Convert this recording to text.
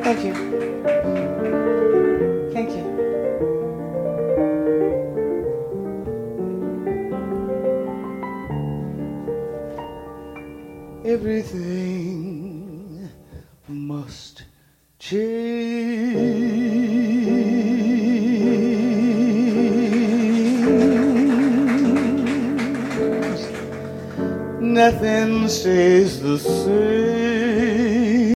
Thank you. Thank you. Everything must change. Nothing stays the same.